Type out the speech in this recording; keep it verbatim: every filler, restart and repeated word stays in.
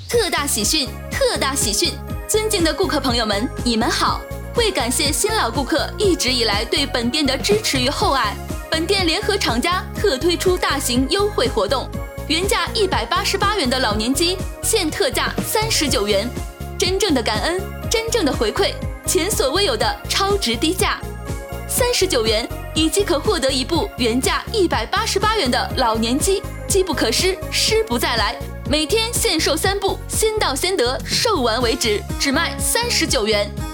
特大喜讯！特大喜讯！尊敬的顾客朋友们，你们好！为感谢新老顾客一直以来对本店的支持与厚爱，本店联合厂家特推出大型优惠活动，原价一百八十八元的老年机现特价三十九元，真正的感恩，真正的回馈，前所未有的超值低价。三十九元，你即可获得一部原价一百八十八元的老年机，机不可失，失不再来。每天限售三部，先到先得，售完为止，只卖三十九元。